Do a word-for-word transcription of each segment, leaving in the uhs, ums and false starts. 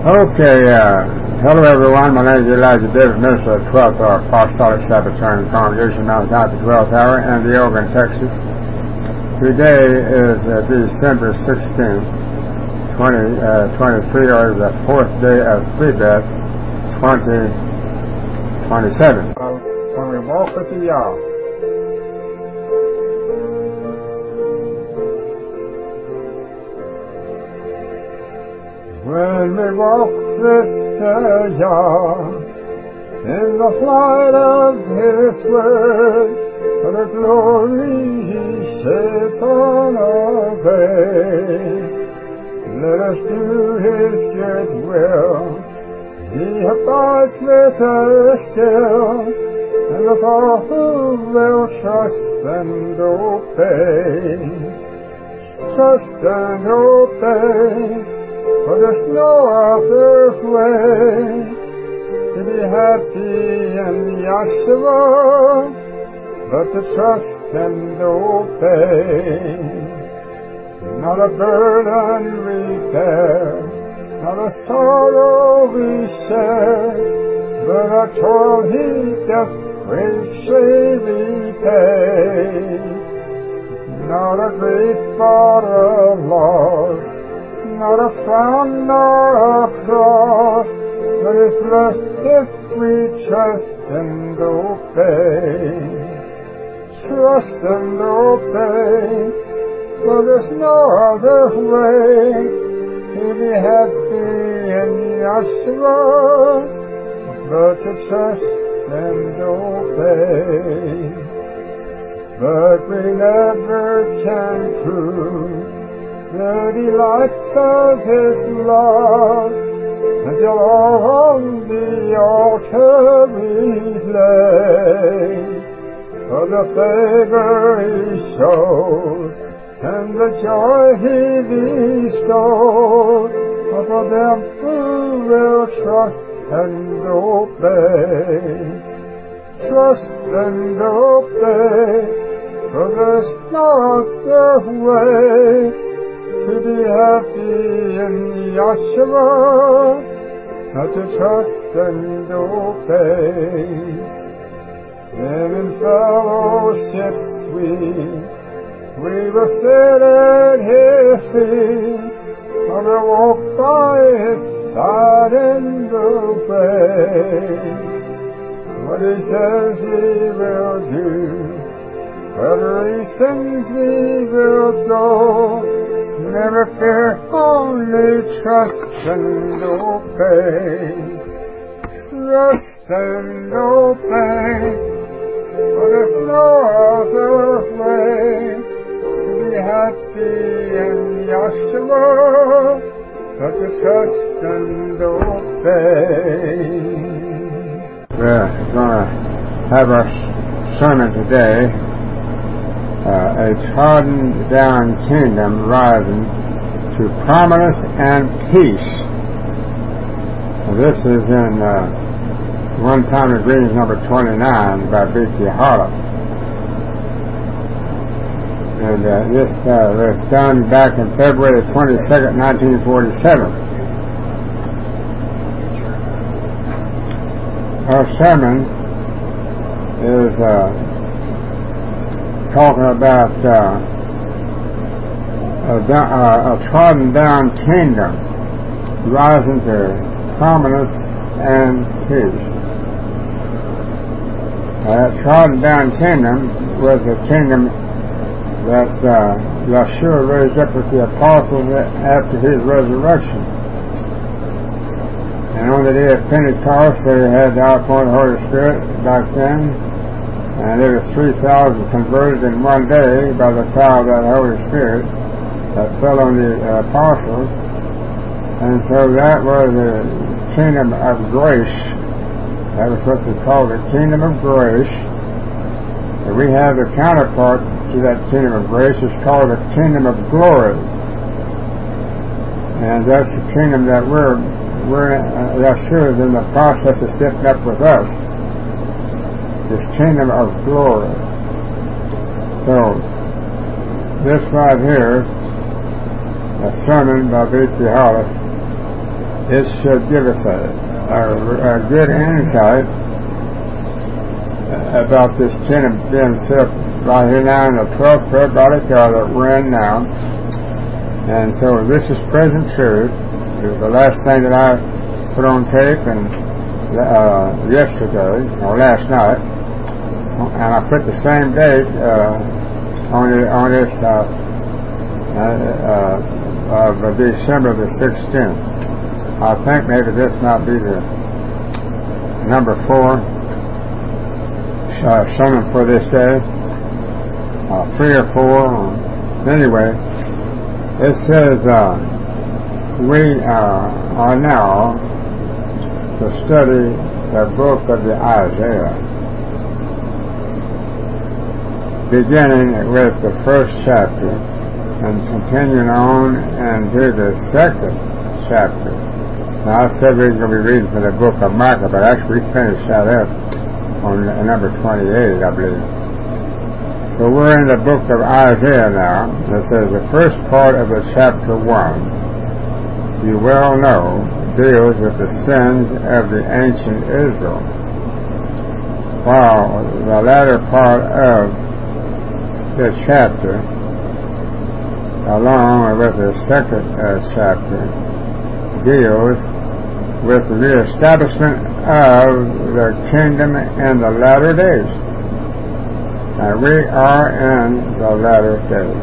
Okay, uh, hello everyone. My name is Elijah Davis, minister of the twelfth Hour Apostolic Sabbatarian Congregation, Mount Zion, the twelfth Hour, and the Oregon, Texas. Today is uh, December sixteenth, twenty twenty-three, or the fourth day of Tebeth, twenty twenty-seven. Uh, when we walk with the Yah. When we walk with the Yah in the light of His word, for the glory He sheds on our way, let us do His good will. He abides with us still, and with all who will trust and obey, trust and obey. For there's no other way to be happy in Yahshua but to trust and obey. Not a burden we bear, not a sorrow we share, but a toil He doth richly repay. Not a great thought of loss, not a frown nor a cross, but is blessed if we trust and obey. Trust and obey, for there's no other way to be happy in Yahshua but to trust and obey. But we never can prove the delights of His love until all on the altar we lay. For the favor He shows and the joy He bestows are for them who will trust and obey. Trust and obey, for there's no other way to be happy in Yahshua, not to trust and obey. And in fellowship sweet, we will sit at His feet, or will walk by His side in the way. What He says we will do, wherever He sends we will go. Never fear, only trust and obey. Trust and obey, for there's no other way to be happy in Yahshua but to trust and obey. We're going to have our sermon today. Uh, a trodden down kingdom rising to prominence and peace. Now, this is in uh, One Time of Greetings number twenty-nine by B T Harloff. And uh, this uh, was done back in February twenty-second, nineteen forty-seven. Our sermon is uh, talking about uh, a, a, a trodden down kingdom rising to prominence and peace. Uh, that trodden down kingdom was a kingdom that uh, Yahshua raised up with the apostles after His resurrection. And on the day of Pentecost, they had the outpouring of the Holy Spirit back then. And there was three thousand converted in one day by the power of that Holy Spirit that fell on the uh, apostles. And so that was the kingdom of grace. That was what they called the kingdom of grace. And we have the counterpart to that kingdom of grace. It's called the kingdom of glory. And that's the kingdom that we're, we're uh, Yahshua is in the process of setting up with us. This kingdom of glory. So, this right here, a sermon by B T Harloff, it should give us a, a, a good insight about this kingdom being set up right here now in the twelfth periodic hour that we're in now. And so this is present truth. It was the last thing that I put on tape and uh, yesterday or last night, and I put the same date uh, on the, on this uh, uh, uh, of December the sixteenth. I think maybe this might be the number four uh, sermon for this day, uh, three or four. Anyway, it says uh, we uh, are now to study the book of the Isaiah, beginning with the first chapter and continuing on into the second chapter. Now, I said we were going to be reading from the book of Micah, but actually we finished that up on number twenty-eight, I believe. So we're in the book of Isaiah now. It says the first part of the chapter one, you well know, deals with the sins of the ancient Israel, while the latter part of the chapter, along with the second uh, chapter, deals with the reestablishment of the kingdom in the latter days. And we are in the latter days.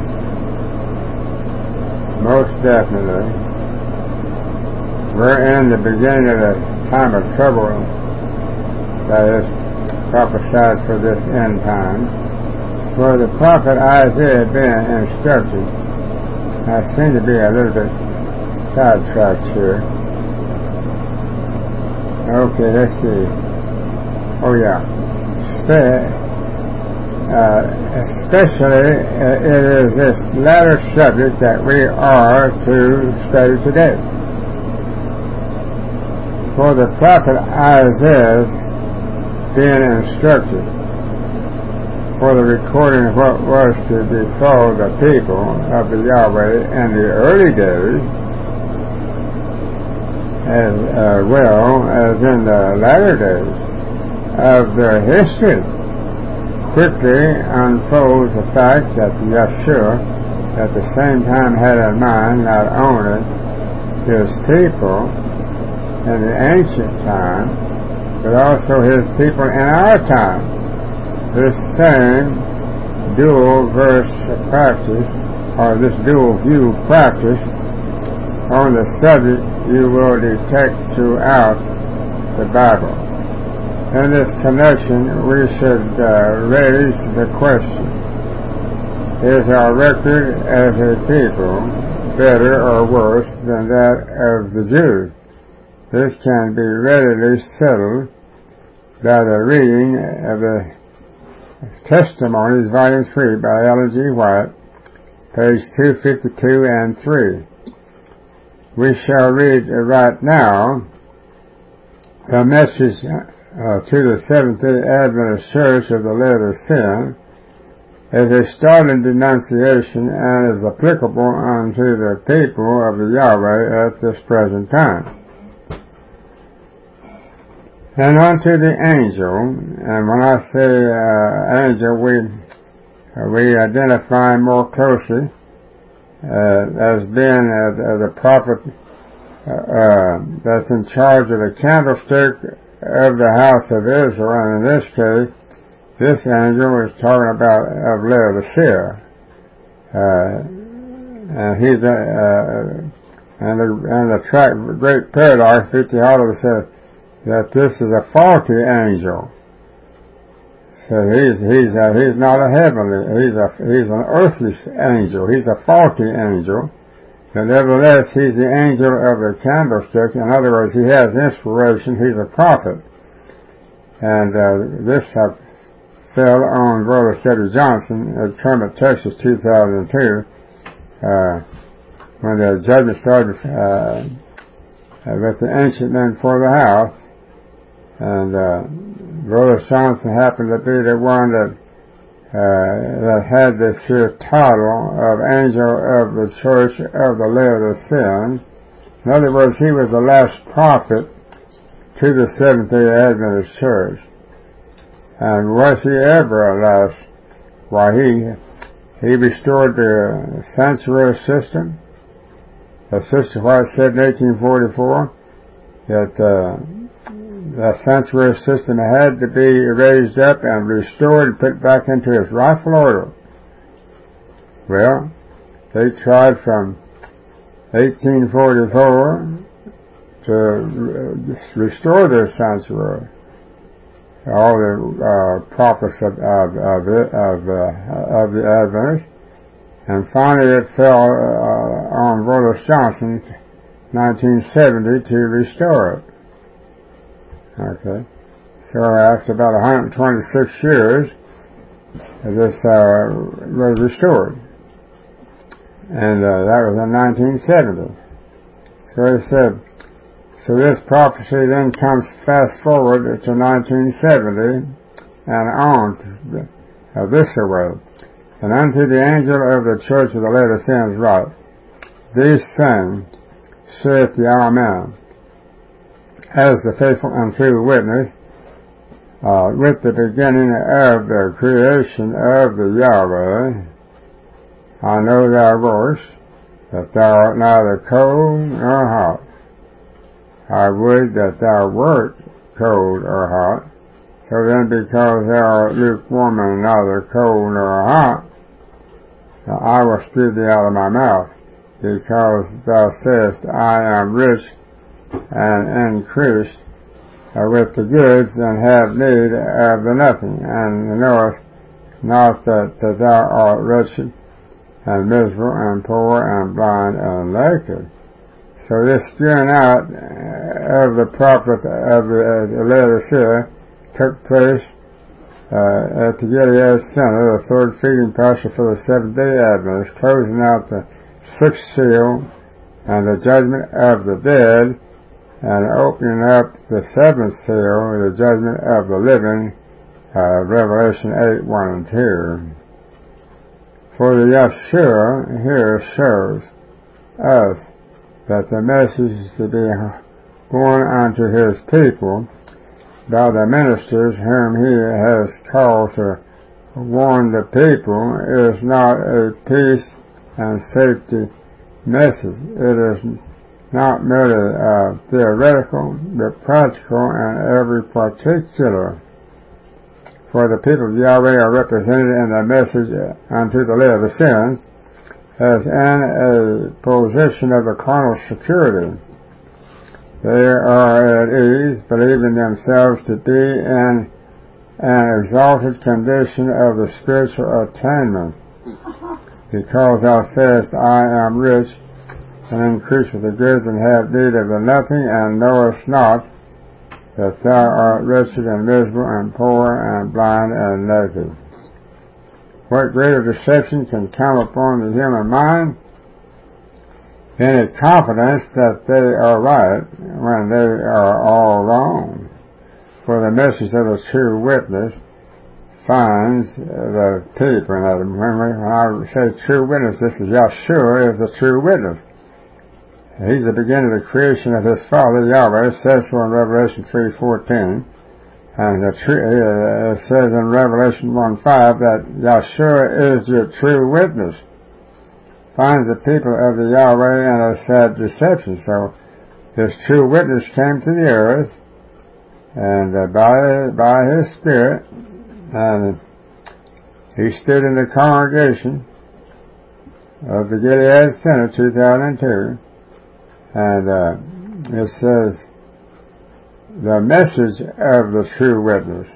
Most definitely. We're in the beginning of the time of trouble that is prophesied for this end time, where the prophet Isaiah had been instructed. I seem to be a little bit sidetracked here. Okay, let's see. Oh yeah. Spe- uh, especially uh, it is this latter subject that we are to study today. For the prophet Isaiah being instructed for the recording of what was to befall the people of the Yahweh in the early days, as uh, well as in the latter days of their history, quickly unfolds the fact that Yeshua at the same time had in mind not only his people in the ancient time, but also his people in our time. This same dual verse practice, or this dual view practice on the subject, you will detect throughout the Bible. In this connection, we should uh, raise the question: is our record as a people better or worse than that of the Jews? This can be readily settled by the reading of the Testimonies, Volume three, by Ellen G. White, page two fifty-two and three. We shall read right now a message uh, to the Seventh-day Adventist Church of the Latter-day Saints as a startling denunciation and is applicable unto the people of the Yahweh at this present time. And unto the angel, and when I say uh, angel, we uh, we identify more closely uh, as being uh, the prophet uh, uh, that's in charge of the candlestick of the house of Israel. And in this case, this angel is talking about of Laodicea, uh, and he's a uh, and the and the track, great paradox, fifty Hollow said that this is a faulty angel. So he's he's a, he's not a heavenly. He's a he's an earthly angel. He's a faulty angel. But nevertheless, he's the angel of the candlestick. In other words, he has inspiration. He's a prophet. And uh, this uh, fell on Brother Steady Johnson at Kermit, Texas, two thousand two, uh, when the judgment started uh, with the ancient men for the house. And uh, Brother Johnson happened to be the one that uh, that had this here title of Angel of the Church of the Latter-day Saints, In other words, he was the last prophet to the Seventh-day Adventist Church. And was he ever a last? Why, he he restored the sanctuary system. As Sister White said in eighteen forty-four, that uh, the sanctuary system had to be raised up and restored and put back into its rightful order. Well, they tried from eighteen forty-four to restore their sanctuary. All the uh, prophets of of of, it, of, uh, of the Adventists, and finally it fell uh, on Willis Johnson, nineteen seventy, to restore it. Okay, so after about one hundred twenty-six years, this uh, was restored, and uh, that was in nineteen seventy. So he said. So this prophecy then comes fast forward to nineteen seventy and on to uh, this way. And unto the angel of the church of the Laodiceans write, These things saith the Amen, as the faithful and true witness, uh, with the beginning of the creation of the Yahweh. I know thy works, that thou art neither cold nor hot. I would that thou wert cold or hot. So then, because thou art lukewarm and neither cold nor hot, I will spew thee out of my mouth, because thou sayest, I am rich and increased uh, with the goods, and have need of the nothing, and knowest not that, that thou art wretched and miserable and poor and blind and naked. So this spewing out of the prophet of the Laodicea took place uh, at the Gilead Center, the third feeding pasture for the Seventh-day Adventists, closing out the sixth seal and the judgment of the dead, and opening up the seventh seal, the judgment of the living, uh, Revelation eight, one and two. For the Yeshua here shows us that the message is to be born unto his people by the ministers whom he has called to warn the people is not a peace and safety message. It is not merely uh, theoretical, but practical in every particular. For the people of Yahweh are represented in the message unto the Laodiceans as in a position of a carnal security. They are at ease, believing themselves to be in an exalted condition of the spiritual attainment. Because thou sayest, I am rich, and increase with the goods, and have need of the nothing, and knowest not that thou art wretched and miserable and poor and blind and naked. What greater deception can come upon the human mind? Any confidence that they are right when they are all wrong. For the message of the true witness finds the people. And when I say true witness, this is Yeshua is the true witness. He's the beginning of the creation of his Father Yahweh. It says so in Revelation three fourteen. And the true, uh, it says in Revelation one five that Yeshua is your true witness. Finds the people of the Yahweh in a sad deception. So this true witness came to the earth, and uh, by by his Spirit, and he stood in the congregation of the Gilead Center, two thousand two, and uh, it says, the message of the true witness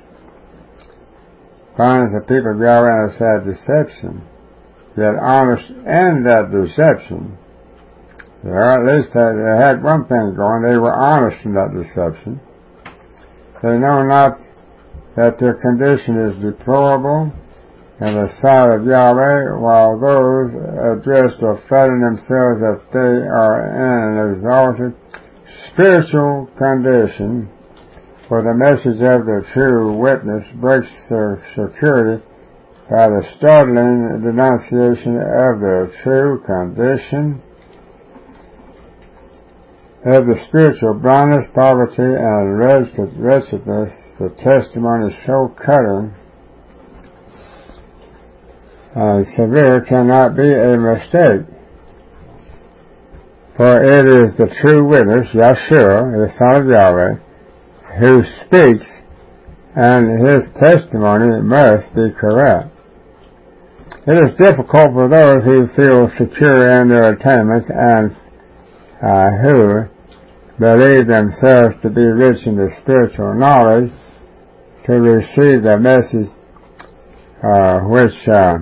finds the people of Yahweh in a sad deception, yet honest in that deception. Or at least they had one thing going, they were honest in that deception. They know not that their condition is deplorable in the sight of Yahweh, while those addressed are flattering themselves that they are in an exalted spiritual condition, for the message of the true witness breaks their security by the startling denunciation of their true condition. of the spiritual blindness, poverty, and wretchedness, the testimony is so cutting and severe cannot be a mistake. For it is the true witness, Yeshua, the Son of Yahweh, who speaks, and his testimony must be correct. It is difficult for those who feel secure in their attainments and uh, who believe themselves to be rich in the spiritual knowledge to receive the message uh, which uh,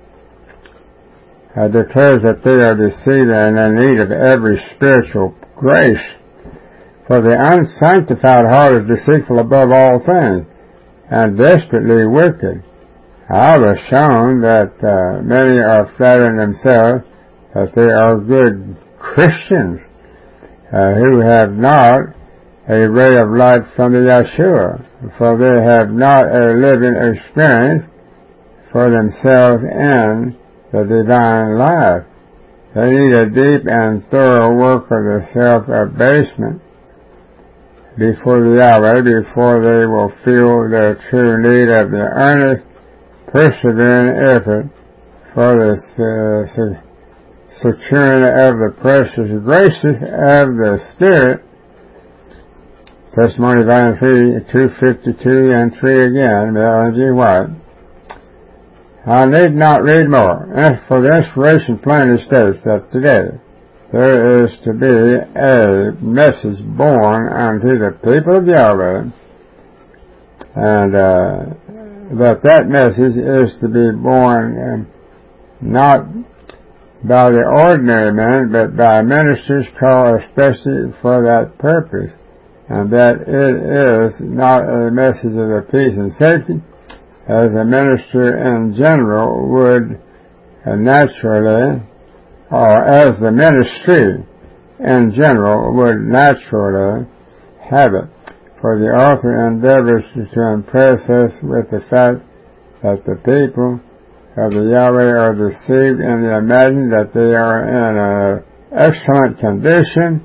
uh, declares that they are deceived and in need of every spiritual grace. For the unsanctified heart is deceitful above all things and desperately wicked. I was shown that uh, many are flattering themselves that they are good Christians uh, who have not a ray of light from the Yeshua, for they have not a living experience for themselves in the divine life. They need a deep and thorough work of the self-abasement before the Yahweh, before they will feel their true need of the earnest, persevering effort for the uh, securing of the precious graces of the Spirit. Testimony volume three, two fifty-two and three again, by Ellen G. White. I need not read more, for the inspiration plainly states that today there is to be a message born unto the people of Yahweh, and uh, that that message is to be born um, not by the ordinary man, but by ministers called especially for that purpose, and that it is not a message of the peace and safety, as a minister in general would uh, naturally, or as the ministry in general would naturally have it. For the author endeavors to impress us with the fact that the people of the Yahweh are deceived in the imagining that they are in an excellent condition,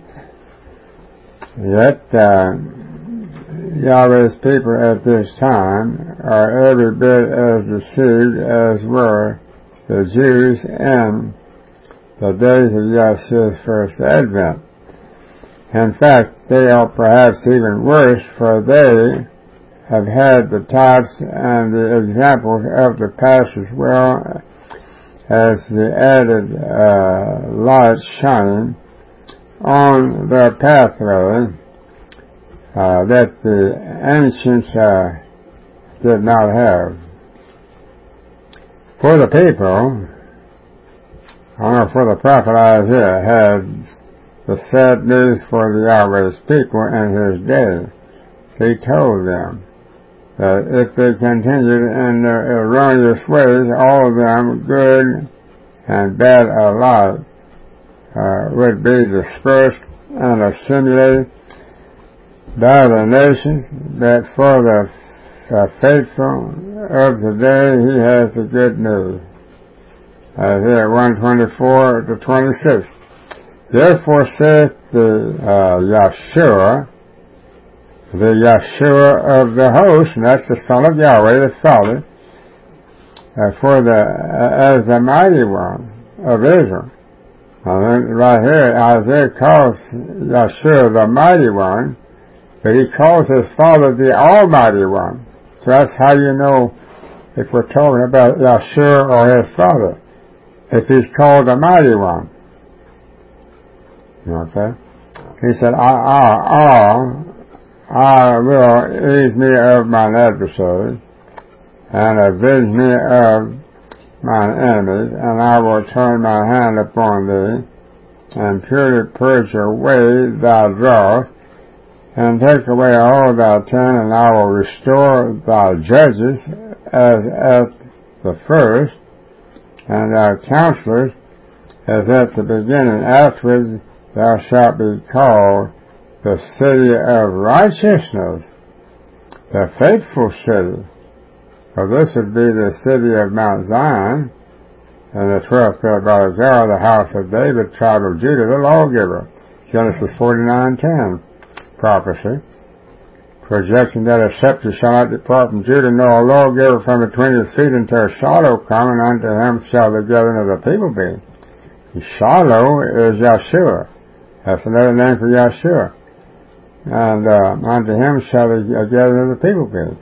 yet uh, Yahweh's people at this time are every bit as deceived as were the Jews in the days of Yeshua's first advent. In fact, they are perhaps even worse, for they have had the types and the examples of the past as well as the added uh, light shining on their pathway uh, that the ancients uh, did not have. For the people, or for the prophet Isaiah, had the sad news for the Yahweh's people in his day. He told them that if they continued in their erroneous ways, all of them, good and bad alike, uh, would be dispersed and assimilated by the nations, but for the uh, faithful of the day, he has the good news. Isaiah one twenty-four to twenty-six. Therefore saith the uh, Yeshua, the Yeshua of the host, and that's the Son of Yahweh, the Father, uh, for the uh, as the mighty one of Israel. And then right here, Isaiah calls Yeshua the mighty one, but he calls his Father the Almighty One. So that's how you know if we're talking about Yeshua or his Father, if he's called the Mighty One. Okay? He said, I, I, I, I will ease me of mine adversaries, and avenge me of mine enemies, and I will turn my hand upon thee, and purely purge away thy dross, and take away all thy sin, and I will restore thy judges as at the first, and thy counselors as at the beginning. Afterwards thou shalt be called the city of righteousness, the faithful city. For this would be the city of Mount Zion, and the twelfth pillar by the house of David, tribe of Judah, the lawgiver. Genesis forty-nine ten prophecy, projecting that a scepter shall not depart from Judah, nor a lawgiver from between his feet until Shiloh come, and unto him shall the gathering of the people be. Shiloh is Yeshua. That's another name for Yeshua. And uh, unto him shall the gathering of the people be.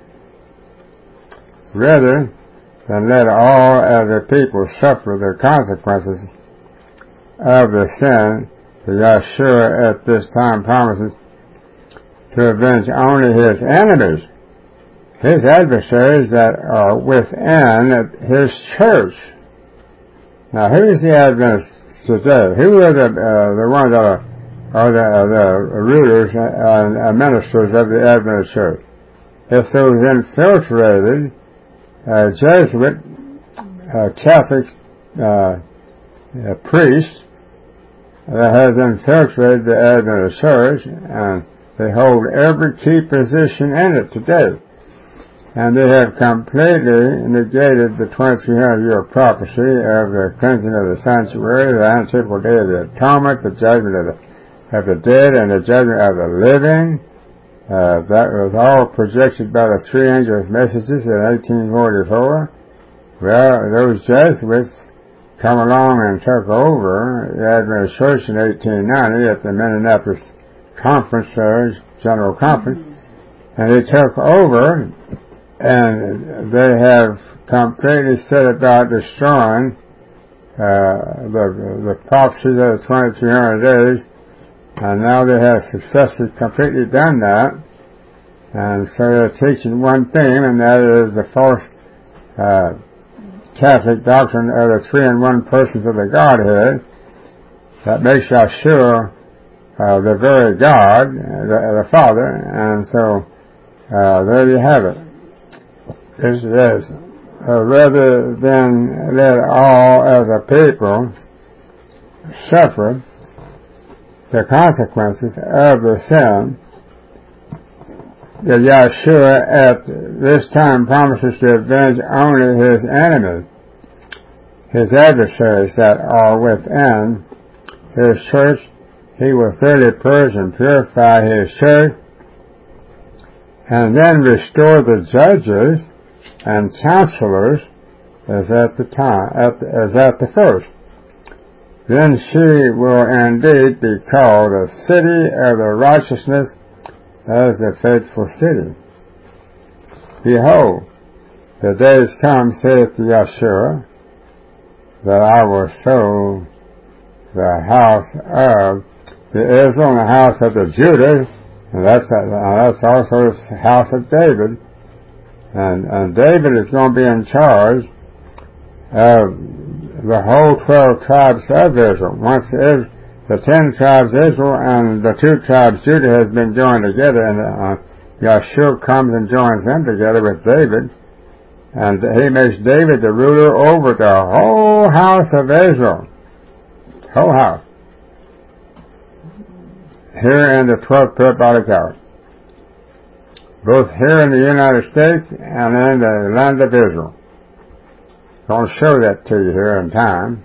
Rather than let all of the people suffer the consequences of the sin, the Yeshua at this time promises to avenge only his enemies, his adversaries that are within his church. Now, who is the Adventists today? Who are the uh, the ones that are, are the, uh, the rulers and uh, ministers of the Adventist church? It's those infiltrated uh, Jesuit uh, Catholic uh, uh, priest that has infiltrated the Adventist church, and they hold every key position in it today. And they have completely negated the twenty-three hundred year prophecy of the cleansing of the sanctuary, the anticiple day of the atonement, the judgment of the, of the dead, and the judgment of the living. Uh, that was all projected by the three angels' messages in eighteen forty-four. Well, those Jesuits come along and took over the Adventist Church in eighteen ninety at the Minneapolis Conference, uh, General Conference, and they took over, and they have completely set about destroying uh, the, the prophecies of the twenty-three hundred days, and now they have successfully completely done that. And so they're teaching one theme, and that is the false uh, Catholic doctrine of the three and one persons of the Godhead that makes Yeshua uh, the very God, the, the Father, and so uh, there you have it. This is uh, rather than let all as a people suffer the consequences of the sin, that Yeshua at this time promises to avenge only his enemies, his adversaries that are within his church. He will thoroughly purge and purify his church, and then restore the judges and counselors as at the time, at, as at the first. Then she will indeed be called the city of the righteousness, as the faithful city. Behold, the days come, saith Yeshua, that I will sow the house of the Israel and the house of the Judah, and that's, uh, that's also the house of David. And, and David is going to be in charge of the whole twelve tribes of Israel. Once the, the ten tribes of Israel and the two tribes Judah has been joined together, and uh, Yeshua comes and joins them together with David, and he makes David the ruler over the whole house of Israel. Whole house. Here in the twelfth parabolic hour. Both here in the United States and in the land of Israel. I'll show that to you here in time.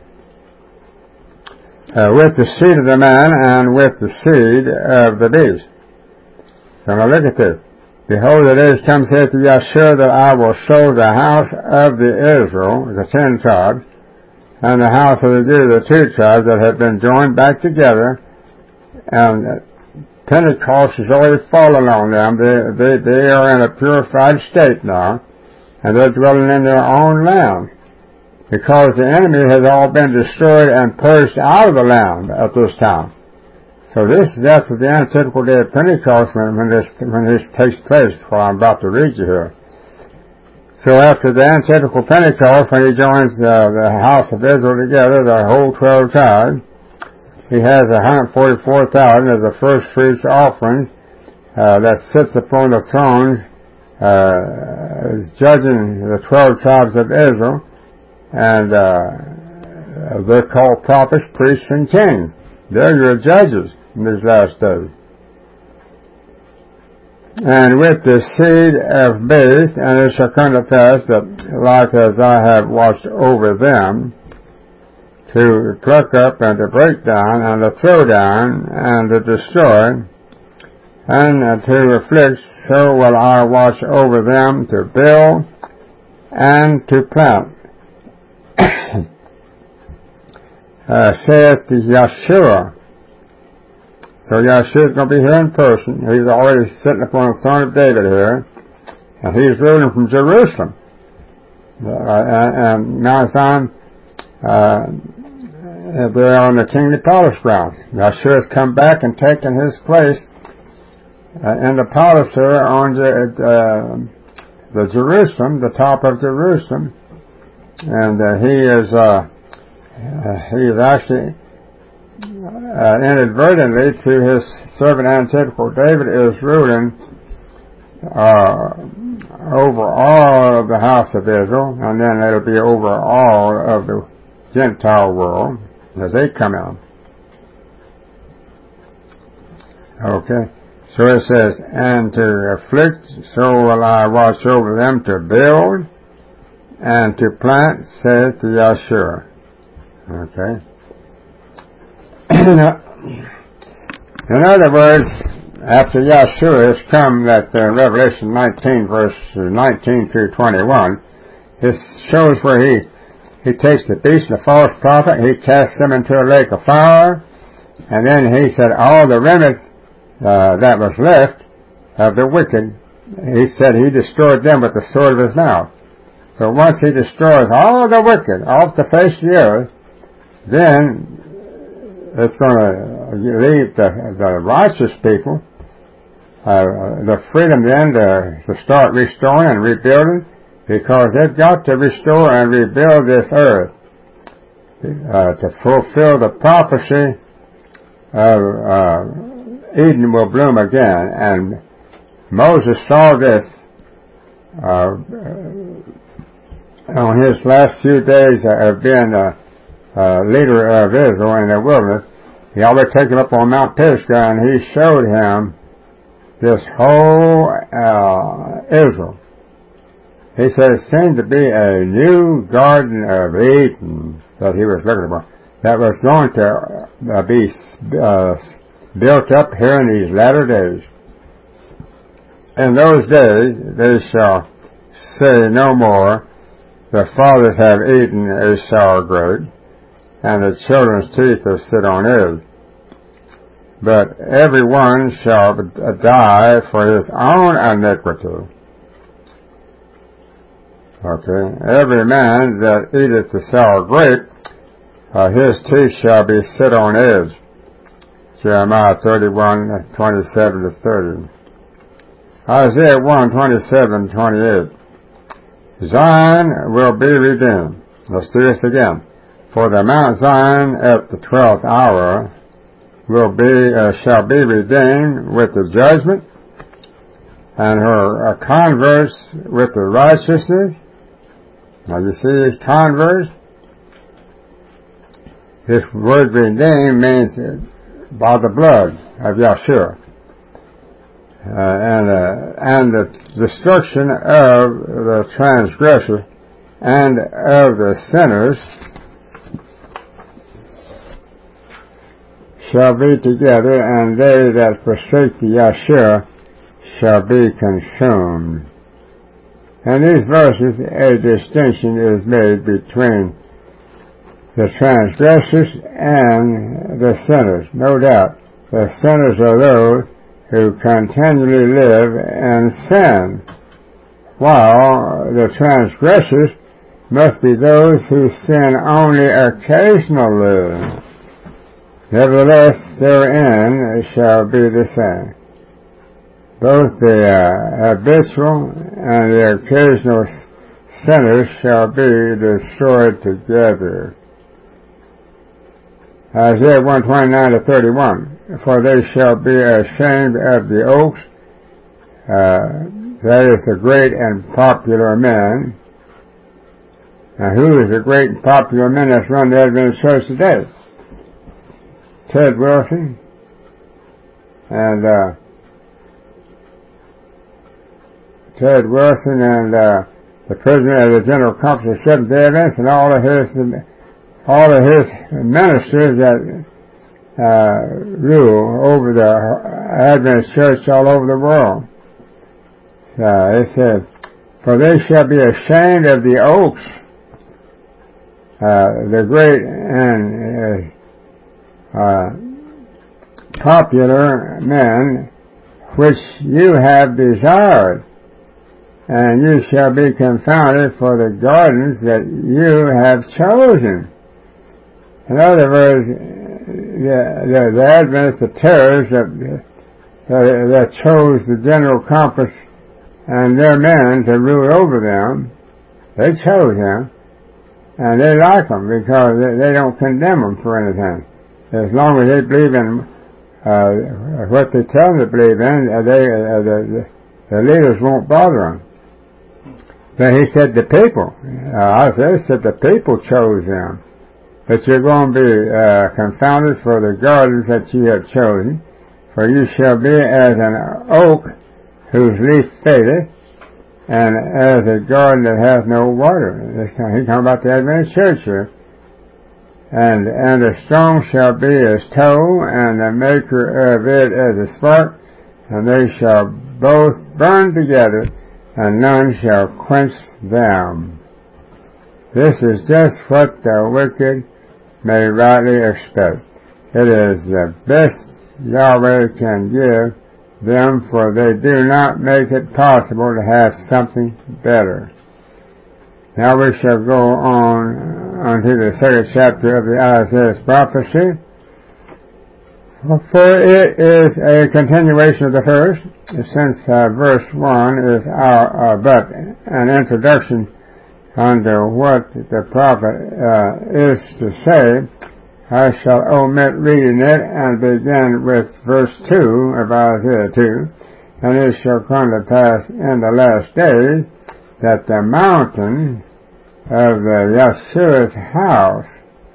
Uh, with the seed of the man and with the seed of the beast. So now look at this. Behold, the days come, saith Yeshua, that I will sow the house of the Israel, the ten tribes, and the house of the Judah, the two tribes that have been joined back together, and Pentecost has already fallen on them. They, they, they are in a purified state now, and they're dwelling in their own land, because the enemy has all been destroyed and purged out of the land at this time. So this is after the antithetical day of Pentecost when, when this when this takes place, what I'm about to read you here. So after the antithetical Pentecost, when he joins uh, the house of Israel together, the whole twelve tribes, he has one hundred forty-four thousand as the first fruits offering uh, that sits upon the throne, uh, judging the twelve tribes of Israel, and uh, they're called prophets, priests, and kings. They're your judges in these last days. And with the seed of beast, and it shall come to pass that, like as I have watched over them, to pluck up and to break down and to throw down and to destroy and to afflict, so will I watch over them to build and to plant. uh, saith Yeshua. So Yeshua is going to be here in person. He's already sitting upon the throne of David here, and he's ruling from Jerusalem. Uh, and, and Mount Zion, uh, they're on the kingly palace ground. Yeshua has come back and taken his place uh, in the palace here on the, uh, the Jerusalem, the top of Jerusalem, and uh, he is uh, uh, he is actually uh, inadvertently through his servant antithetical David is ruling uh, over all of the house of Israel, and then it'll be over all of the Gentile world as they come in. Okay, so it says, and to afflict, so will I watch over them to build and to plant, saith Yeshua. Okay. In other words, after Yeshua has come, that uh, Revelation nineteen, verse nineteen through twenty-one, it shows where he he takes the beast and the false prophet, he casts them into a lake of fire, and then he said all the remnant uh, that was left of the wicked, he said he destroyed them with the sword of his mouth. So once he destroys all the wicked off the face of the earth, then it's going to leave the, the righteous people uh, the freedom then to, to start restoring and rebuilding, because they've got to restore and rebuild this earth uh, to fulfill the prophecy of uh, Eden will bloom again. And Moses saw this uh, on his last few days of being a uh, leader of Israel in the wilderness. He already took him up on Mount Pisgah, and he showed him this whole uh, Israel. He said it seemed to be a new Garden of Eden that he was looking for, that was going to uh, be uh, built up here in these latter days. In those days they shall say no more, the fathers have eaten a sour grape, and the children's teeth have sit on edge. But every one shall die for his own iniquity. Okay, every man that eateth the sour grape, uh, his teeth shall be set on edge. Jeremiah thirty-one, twenty-seven to thirty. Isaiah one, twenty-seven, twenty-eight. Zion will be redeemed. Let's do this again. For the Mount Zion at the twelfth hour will be, uh, shall be redeemed with the judgment, and her uh, converts with the righteousness. Now you see these converts? This word redeemed means by the blood of Yeshua. Uh, and, uh, and the destruction of the transgressor and of the sinners shall be together, and they that forsake the Yeshua shall be consumed. In these verses, a distinction is made between the transgressors and the sinners. No doubt, the sinners are those who continually live in sin, while the transgressors must be those who sin only occasionally. Nevertheless, therein shall be the same. Both the uh, habitual and the occasional sinners shall be destroyed together. Isaiah one, twenty-nine to thirty-one. For they shall be ashamed of the oaks, uh, that is the great and popular man. Now, who is the great and popular man that's run the Adventist Church today? Ted Wilson and uh, Ted Wilson and uh, the president of the General Conference of Seventh-day Adventists, and all of his all of his ministers that uh, rule over the Adventist church all over the world. Uh, it said, for they shall be ashamed of the oaks, uh, the great and uh, uh, popular men which you have desired, and you shall be confounded for the gardens that you have chosen. In other words, the, the, the Adventists, the terrorists that, that, that chose the General Conference and their men to rule over them, they chose them, and they like them because they, they don't condemn them for anything. As long as they believe in uh, what they tell them to believe in, uh, they, uh, the, the leaders won't bother them. But he said the people, uh, Isaiah said the people chose them. But you're going to be uh, confounded for the gardens that you have chosen, for you shall be as an oak whose leaf fadeth, and as a garden that hath no water. He's talking about the Adventist church here. And, and the strong shall be as tow, and the maker of it as a spark, and they shall both burn together, and none shall quench them. This is just what the wicked may rightly expect. It is the best Yahweh can give them, for they do not make it possible to have something better. Now we shall go on unto the second chapter of the Isaiah's prophecy, for it is a continuation of the first, since uh, verse one is our, uh, but an introduction unto what the prophet uh, is to say. I shall omit reading it and begin with verse two of Isaiah two. And it shall come to pass in the last days that the mountain of the Yahshua's house,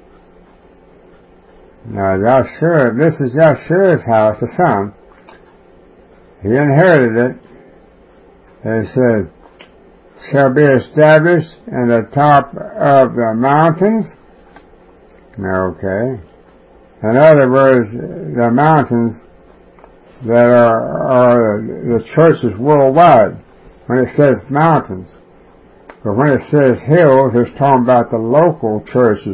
now Yahshua, this is Yahshua's house, the son, he inherited it, it says, shall be established in the top of the mountains. Okay. In other words, the mountains that are, are the churches worldwide, when it says mountains. But when it says hills, it's talking about the local churches.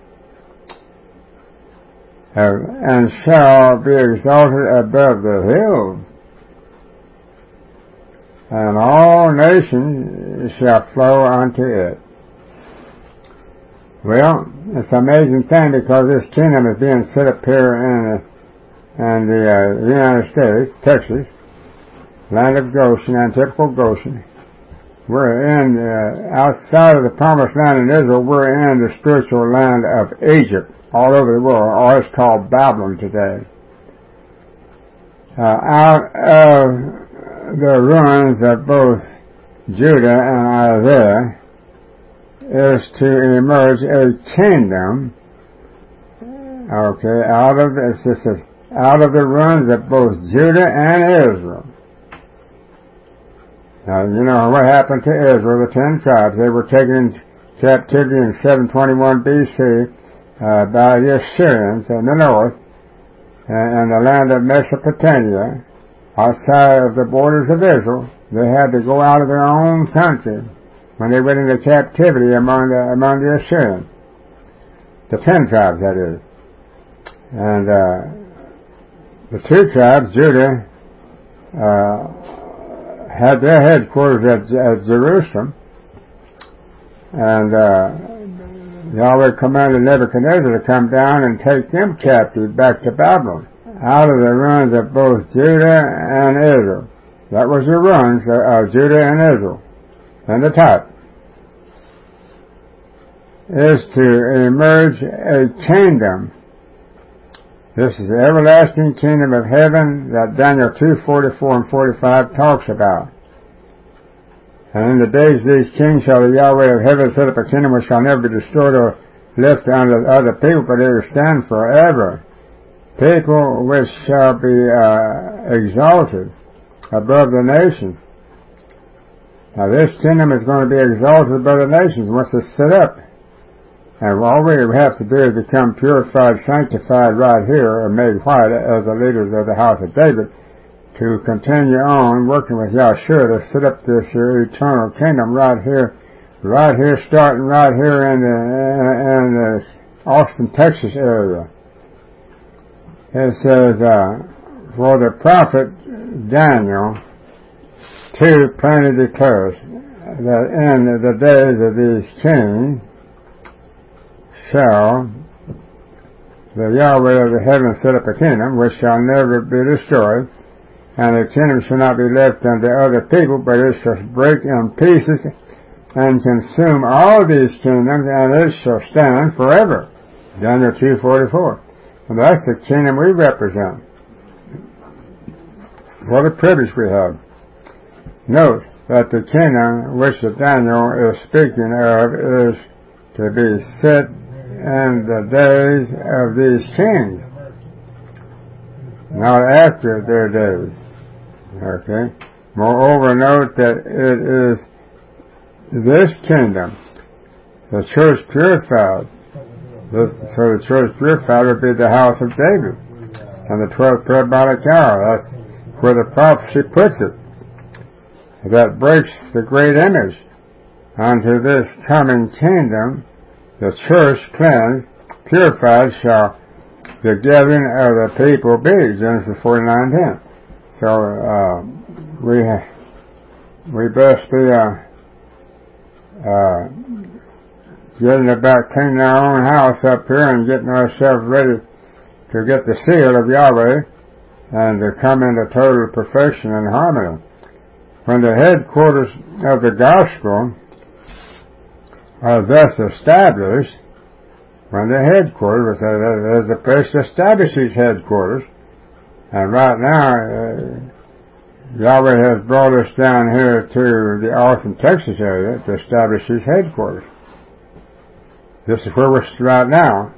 Uh, and shall be exalted above the hills. And all nations shall flow unto it. Well, it's an amazing thing because this kingdom is being set up here in the, in the uh, United States, Texas, land of Goshen, and typical Goshen. We're in, uh, outside of the promised land in Israel, we're in the spiritual land of Egypt, all over the world, or it's called Babylon today. Uh, out of the ruins of both Judah and Isaiah is to emerge a kingdom, okay, out of the, it says, out of the ruins of both Judah and Israel. Now, you know what happened to Israel, the ten tribes. They were taken in captivity in seven twenty-one B C uh, by the Assyrians in the north, and, and the land of Mesopotamia, outside of the borders of Israel. They had to go out of their own country when they went into captivity among the among the Assyrians. The ten tribes, that is. And uh, the two tribes, Judah, uh, had their headquarters at, at Jerusalem. And uh, Yahweh commanded Nebuchadnezzar to come down and take them captive back to Babylon, out of the ruins of both Judah and Israel. That was the ruins of Judah and Israel. And the top is to emerge a kingdom. This is the everlasting kingdom of heaven that Daniel two forty-four and forty-five talks about. And in the days of these kings shall the Yahweh of heaven set up a kingdom which shall never be destroyed or left unto other people, but it will stand forever. People which shall be uh, exalted above the nations. Now this kingdom is going to be exalted above the nations once it's set up. And all we have to do is become purified, sanctified right here, and made white as the leaders of the house of David, to continue on working with Yahshua to set up this here eternal kingdom right here, right here, starting right here in the, in the Austin, Texas area. It says, uh, for the prophet Daniel two plainly declares that in the days of these kings shall the Yahweh of the heavens set up a kingdom which shall never be destroyed, and the kingdom shall not be left unto other people, but it shall break in pieces and consume all these kingdoms, and it shall stand forever. Daniel two forty-four. And that's the kingdom we represent. What a privilege we have. Note that the kingdom which Daniel is speaking of is to be set in the days of these kings, not after their days. Okay? Moreover, note that it is this kingdom, the church purified. This, so the church purified would be the house of David and the twelfth parabolic hour. That's where the prophecy puts it. That breaks the great image. Unto this coming kingdom, the church cleansed, purified, shall the gathering of the people be. Genesis forty-nine ten. So uh, we we best be uh, uh, getting about cleaning our own house up here and getting ourselves ready to get the seal of Yahweh and to come into total perfection and harmony. When the headquarters of the gospel are thus established, when the headquarters, there's a place to establish these headquarters, and right now, uh, Yahweh has brought us down here to the Austin, Texas area to establish these headquarters. This is where we're right now.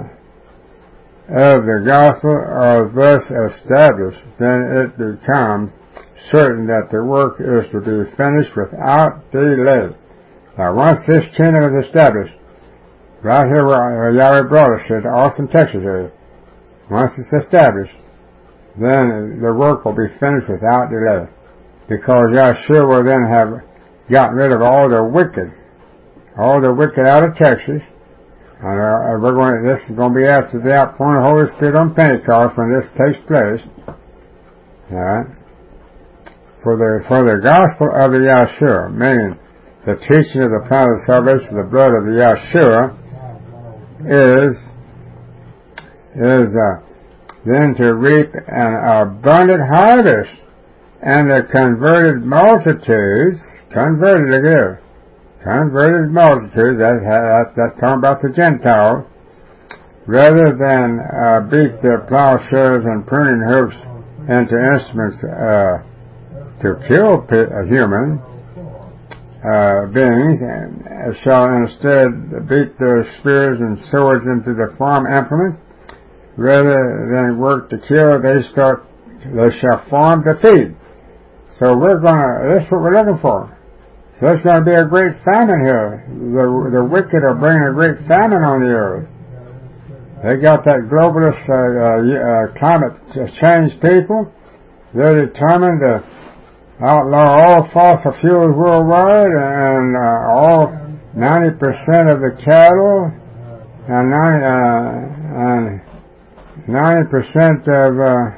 Of the gospel are thus established, then it becomes certain that the work is to be finished without delay. Now, once this kingdom is established, right here where Yahweh brought us to the Austin, Texas area, once it's established, then the work will be finished without delay, because Yahshua will then have gotten rid of all the wicked, all the wicked out of Texas. And uh, we're going. This is going to be after the outpouring of the Holy Spirit on Pentecost when this takes place. All right. For the for the gospel of the Yahshua, meaning the teaching of the plan of salvation of the blood of the Yahshua, is is uh, then to reap an abundant harvest, and the converted multitudes converted again. Converted multitudes, that, that, that's talking about the Gentiles, rather than uh, beat their plowshares and pruning hooks into instruments uh, to kill uh, human uh, beings, and shall instead beat their spears and swords into the farm implements. Rather than work to kill, they start, they shall farm to feed. So we're gonna, that's what we're looking for. So there's going to be a great famine here. The, the wicked are bringing a great famine on the earth. They got that globalist uh, uh, climate change people. They're determined to outlaw all fossil fuels worldwide, and uh, all ninety percent of the cattle and ninety uh, and ninety percent of uh,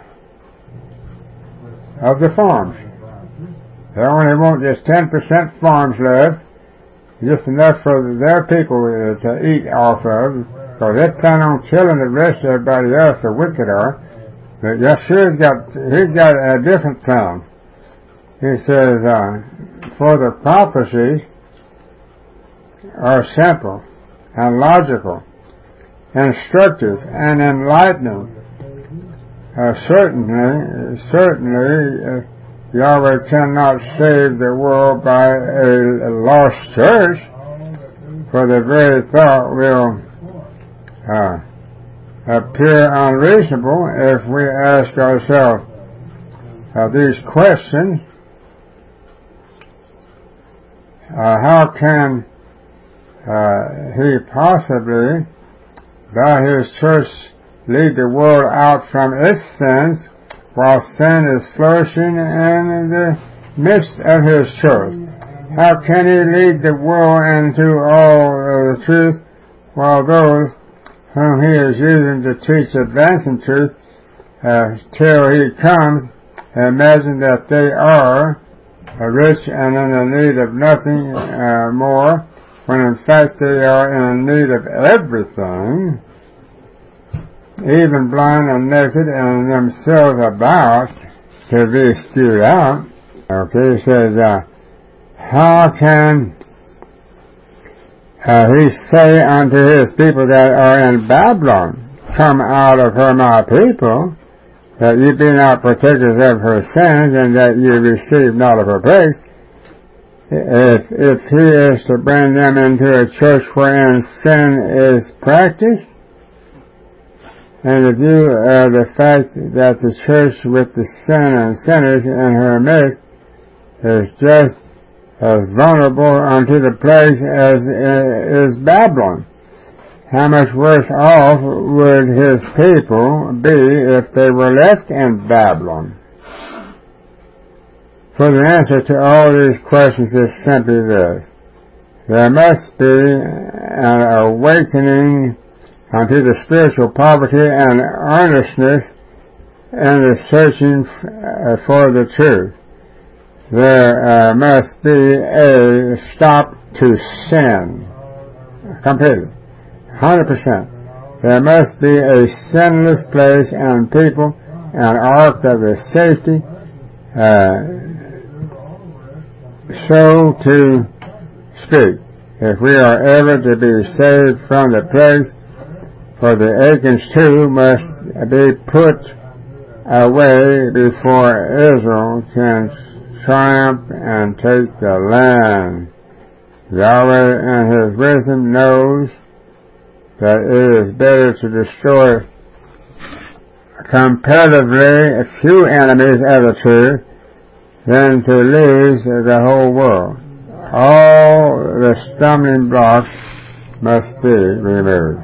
of the farms. They only want just ten percent farms left, just enough for their people to eat off of, because they plan on killing the rest of everybody else, the wicked are. But Yeshua's got, he's got a different plan. He says, uh, for the prophecies are simple and logical, instructive and enlightening. Uh, certainly, certainly, uh, Yahweh cannot save the world by a lost church, for the very thought will uh, appear unreasonable if we ask ourselves uh, these questions. Uh, how can uh, he possibly, by his church, lead the world out from its sins, while sin is flourishing in the midst of his church? How can he lead the world into all uh, the truth, while those whom he is using to teach advancing truth uh, till he comes imagine that they are uh, rich and in the need of nothing uh, more, when in fact they are in need of everything, even blind and naked and themselves about to be spewed out. Okay, he says, uh, how can uh, he say unto his people that are in Babylon, come out of her, my people, that ye be not partakers of her sins, and that ye receive not of her praise? If, if he is to bring them into a church wherein sin is practiced, and the view of the fact that the church with the sin and sinners in her midst is just as vulnerable unto the plagues as is Babylon, how much worse off would his people be if they were left in Babylon? For the answer to all these questions is simply this: there must be an awakening unto the spiritual poverty and earnestness in the searching for the truth. There uh, must be a stop to sin, completely, one hundred percent. There must be a sinless place and people, an ark of the safety, uh, so to speak, if we are ever to be saved from the plagues. For the Achans too must be put away before Israel can triumph and take the land. Yahweh in his wisdom knows that it is better to destroy comparatively a few enemies of the truth than to lose the whole world. All the stumbling blocks must be removed.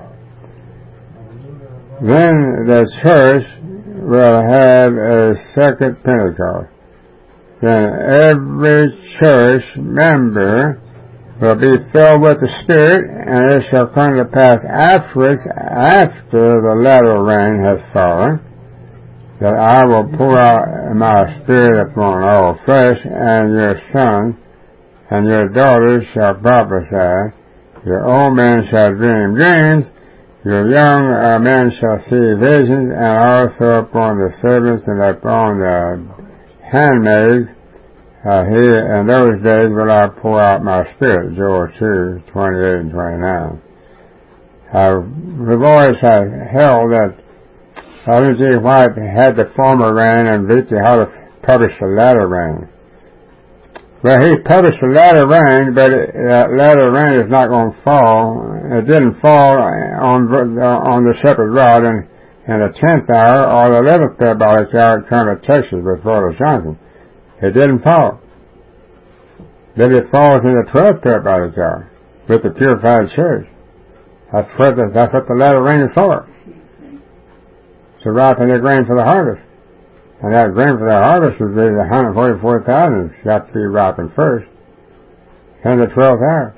Then the church will have a second Pentecost. Then every church member will be filled with the Spirit, and it shall come to pass afterwards, after the latter rain has fallen, that I will pour out my Spirit upon all flesh, and your sons and your daughters shall prophesy, your old men shall dream dreams, your young uh, men shall see visions, and also upon the servants and upon the handmaids, uh, he, in those days will I pour out my Spirit, Joel two, twenty-eight and twenty-nine. Uh, we've always had held that Elder G. White had the former rain and V T Hall published the latter rain. Well, he published the latter rain, but it, that latter rain is not going to fall. It didn't fall on on the shepherd's rod in, in the tenth hour or the eleventh parabolic hour at Kermit, Texas with Royal Johnson. It didn't fall. But it falls in the twelfth parabolic hour with the purified church. That's what the, that's what the latter rain is for. To ripen the grain for the harvest. And that grain for the harvest is the one hundred forty-four thousand has got to be ripened first. In the twelfth hour.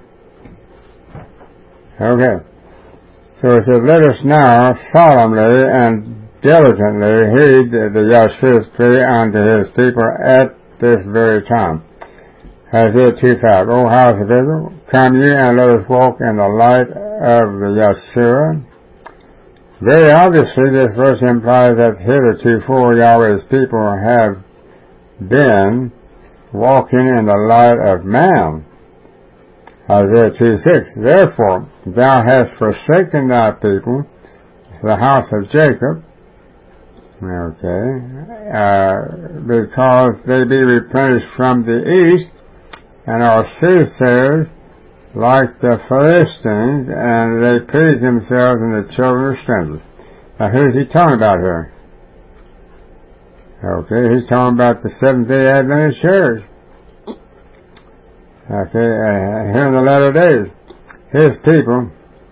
Okay. So it says, let us now solemnly and diligently heed the Yahshua's plea unto his people at this very time. Isaiah two five, O house of Israel, come ye and let us walk in the light of the Yahshua. Very obviously, this verse implies that heretofore Yahweh's people have been walking in the light of man. Isaiah two six, therefore thou hast forsaken thy people, the house of Jacob, okay, uh, because they be replenished from the east, and are soothsayers like the Philistines, and they please themselves in the children of strangers. Now who's he talking about here? Okay, he's talking about the Seventh-day Adventist Church. Okay, uh, here in the latter days. his people,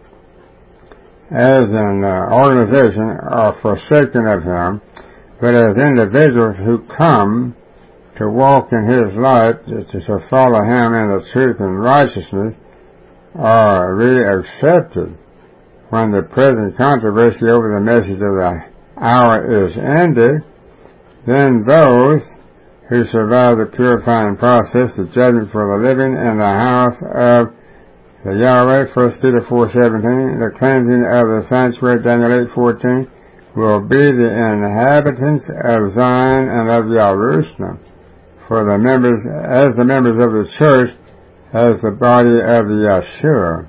as an uh, organization, are forsaken of him, but as individuals who come to walk in his light, to, to follow him in the truth and righteousness, are re-accepted. When the present controversy over the message of the hour is ended, then those who survive the purifying process, the judgment for the living in the house of the Yahweh, First Peter four seventeen, the cleansing of the sanctuary, Daniel eight fourteen, will be the inhabitants of Zion and of Jerusalem, for the members, as the members of the church, as the body of the Yeshua.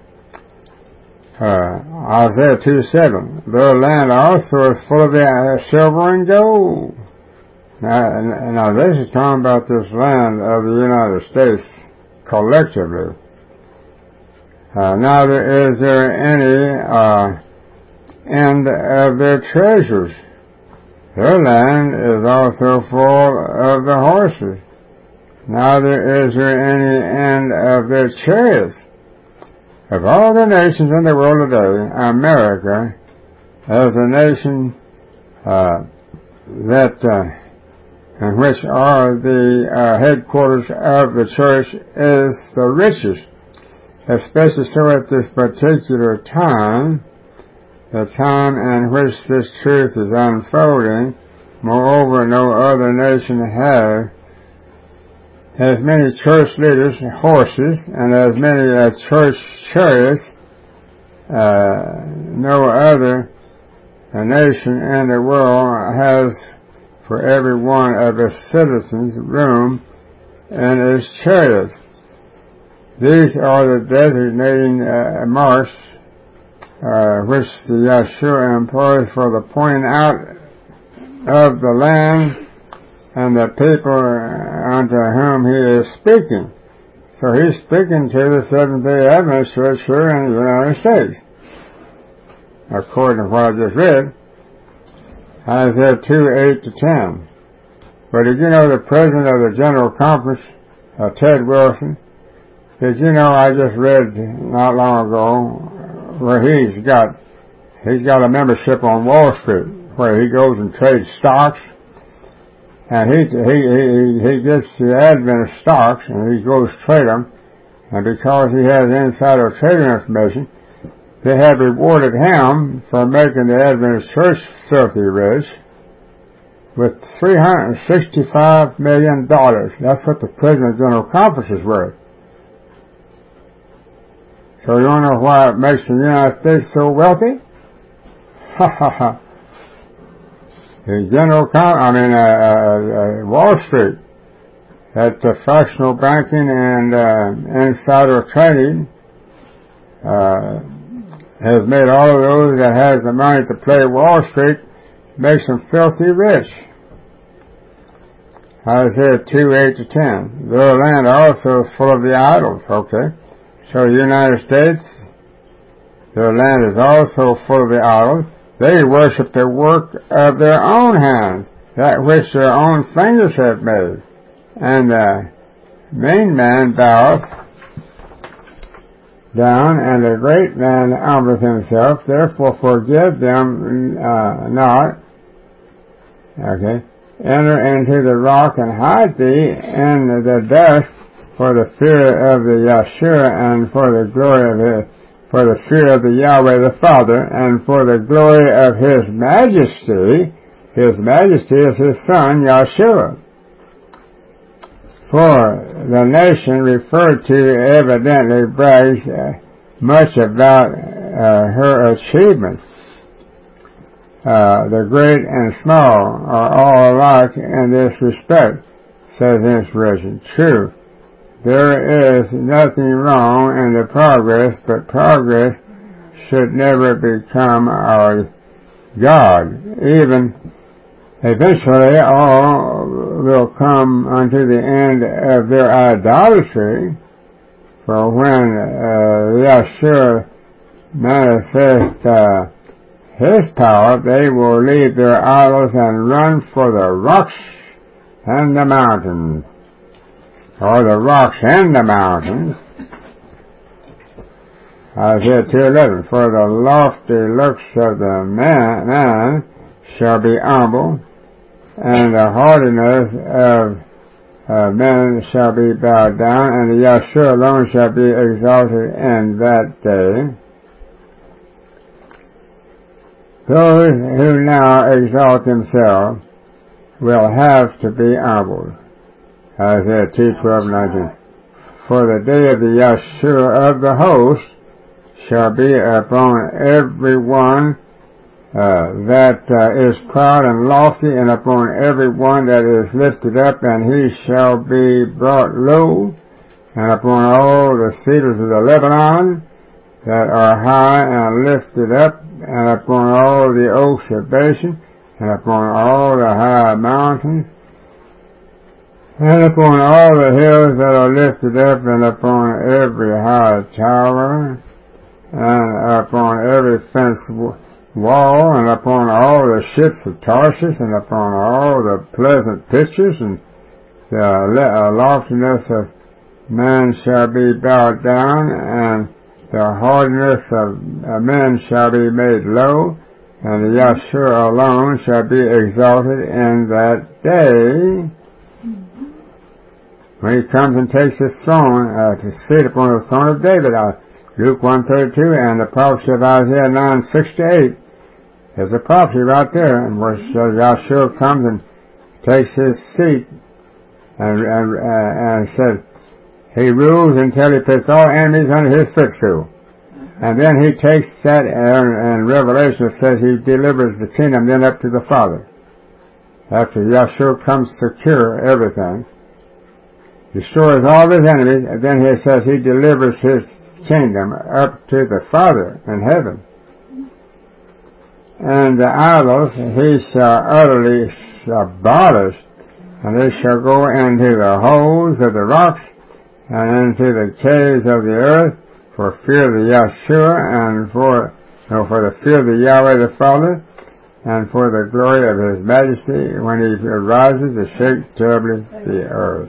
Uh, Isaiah two seven, their land also is full of the uh, silver and gold. Now, now this is talking about this land of the United States collectively. Uh, neither is there any uh, end of their treasures. Their land is also full of the horses. Neither is there any end of their chariots. Of all the nations in the world today, America, as a nation uh, that uh, in which are the uh, headquarters of the church, is the richest. Especially so at this particular time, the time in which this truth is unfolding. Moreover, no other nation have as many church leaders, horses, and as many uh, church chariots. Uh, no other uh, nation in the world has for every one of its citizens room in its chariots. These are the designating uh, marks uh, which the Yeshua employs for the pointing out of the land and the people unto whom he is speaking. So he's speaking to the Seventh-day Adventist Church here in the United States, according to what I just read, Isaiah two eight to ten. But did you know the president of the General Conference, uh, Ted Wilson, did you know I just read not long ago where he's got he's got a membership on Wall Street where he goes and trades stocks, and he he he, he gets the Adventist stocks and he goes trade them, and because he has insider trading information, they have rewarded him for making the Adventist Church filthy rich with three hundred sixty-five million dollars. That's what the President of the General Conference is worth. So you want to know why it makes the United States so wealthy? Ha ha ha. The General Con- I mean, uh, uh, uh, Wall Street, that the fractional banking and uh, insider trading uh, has made all of those that has the money to play Wall Street, makes them filthy rich. Isaiah two eight to ten. Their land also is full of the idols. Okay. So the United States, their land is also full of the idols. They worship the work of their own hands, that which their own fingers have made. And the mean man boweth down, and the great man humbleth himself. Therefore forgive them uh, not. Okay. Enter into the rock and hide thee in the dust, for the fear of the Yeshua, and for the glory of his, for the fear of the Yahweh the Father, and for the glory of his majesty. His majesty is his son, Yeshua. For the nation referred to evidently brags uh, much about uh, her achievements. Uh, the great and small are all alike in this respect, says the inspiration. True. There is nothing wrong in the progress, but progress should never become our God. Even eventually all will come unto the end of their idolatry, for when uh, Yeshua manifests uh, his power, they will leave their idols and run for the rocks and the mountains. Or the rocks and the mountains. Isaiah two eleven, for the lofty looks of the man, man shall be humble, and the haughtiness of uh, men shall be bowed down, and the Yahshua alone shall be exalted in that day. Those who now exalt themselves will have to be humbled. Isaiah two twelve nineteen. For the day of the Yahshua of the host shall be upon every one uh, that uh, is proud and lofty, and upon every one that is lifted up, and he shall be brought low, and upon all the cedars of the Lebanon that are high and lifted up, and upon all the oaks of Bashan, and upon all the high mountains, and upon all the hills that are lifted up, and upon every high tower, and upon every fenced wall, and upon all the ships of Tarshish, and upon all the pleasant pictures, and the loftiness of man shall be bowed down, and the hardness of men shall be made low, and the Yahshua alone shall be exalted in that day, when he comes and takes his throne uh, to sit upon the throne of David. Uh, Luke one thirty-two, and the prophecy of Isaiah nine six to eight. There's a prophecy right there, in which uh, Yahshua comes and takes his seat, and, and, uh, and said, he rules until he puts all enemies under his footstool. And then he takes that, and, and Revelation says he delivers the kingdom then up to the Father. After Yahshua comes to secure everything, destroys all his enemies, and then he says he delivers his kingdom up to the Father in heaven. And the idols he shall utterly abolish, and they shall go into the holes of the rocks, and into the caves of the earth, for fear of the Yahshua, and for, no, for the fear of the Yahweh the Father, and for the glory of his majesty, when he arises to shake terribly the earth.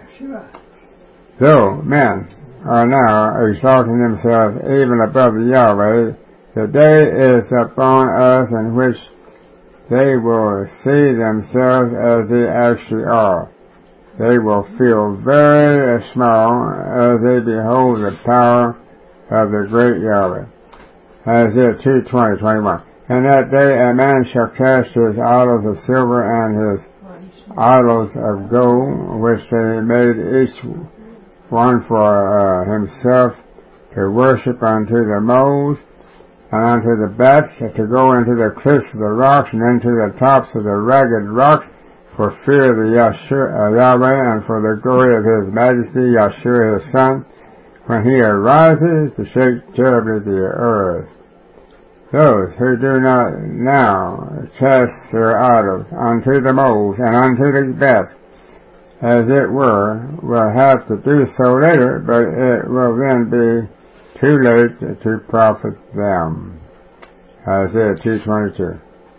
Though men are now exalting themselves even above the Yahweh, the day is upon us in which they will see themselves as they actually are. They will feel very small as they behold the power of the great Yahweh. Isaiah two twenty to twenty-one. In that day a man shall cast his idols of silver and his idols of gold, which they made each one for uh, himself, to worship unto the moles, and unto the bats, to go into the cliffs of the rocks, and into the tops of the ragged rocks, for fear of the Yahshua, uh, Yahweh, and for the glory of his majesty, Yahshua his son, when he arises to shake terribly the earth. Those who do not now cast their idols unto the moles and unto the bats, as it were, will have to do so later, but it will then be too late to profit them. Isaiah two twenty-two.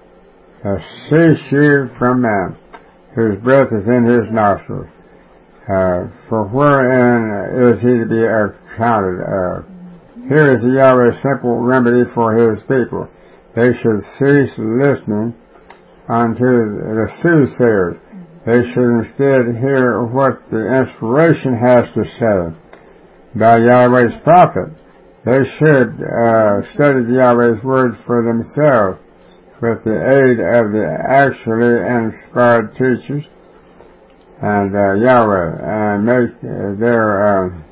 Cease you from man, whose breath is in his nostrils. Uh, for wherein is he to be accounted of? Here is the Yahweh's simple remedy for his people. They should cease listening unto the soothsayers. They should instead hear what the inspiration has to say by Yahweh's prophet. They should uh, study the Yahweh's words for themselves with the aid of the actually inspired teachers and uh, Yahweh, and make uh, their uh,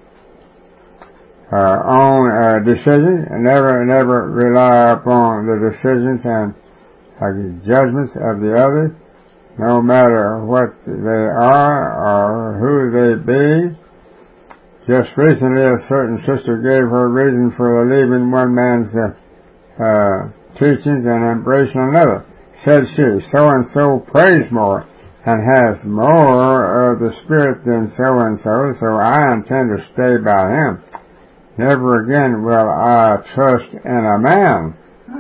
uh, own uh, decisions, and never, never rely upon the decisions and uh, judgments of the others, no matter what they are or who they be. Just recently, a certain sister gave her reason for leaving one man's uh, uh, teachings and embracing another. Said she, so-and-so prays more and has more of the Spirit than so-and-so, so I intend to stay by him. Never again will I trust in a man.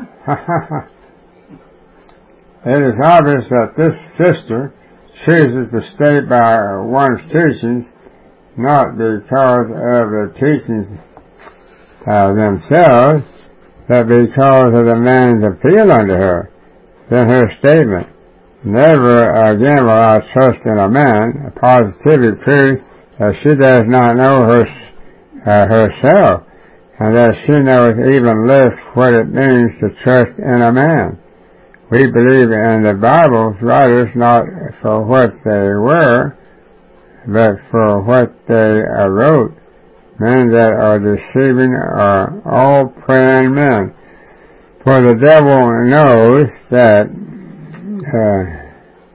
It is obvious that this sister chooses to stay by one's teachings not because of the teachings uh, themselves, that because of the man's appeal unto her, then her statement, never again will I trust in a man, positively proves that she does not know her, uh, herself, and that she knows even less what it means to trust in a man. We believe in the Bible's writers not for what they were, but for what they uh, wrote. Men that are deceiving are all praying men. For the devil knows that uh,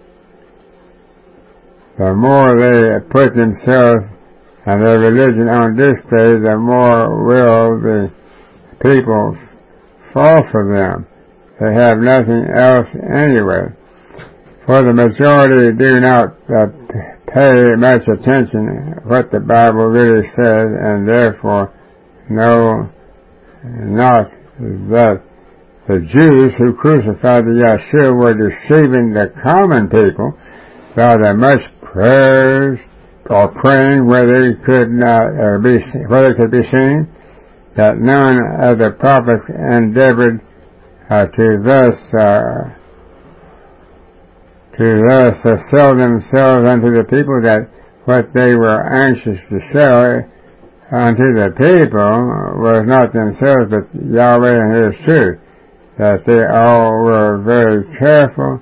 the more they put themselves and their religion on display, the more will the people fall for them. They have nothing else anyway. For the majority do not uh, pay much attention to what the Bible really says, and therefore know not that the Jews who crucified the Yeshua were deceiving the common people by their much prayers or praying where they could not uh, be where they could be seen, that none of the prophets endeavored uh, to thus uh, to thus uh, sell themselves unto the people, that what they were anxious to sell unto the people was not themselves but Yahweh and His truth, that they all were very careful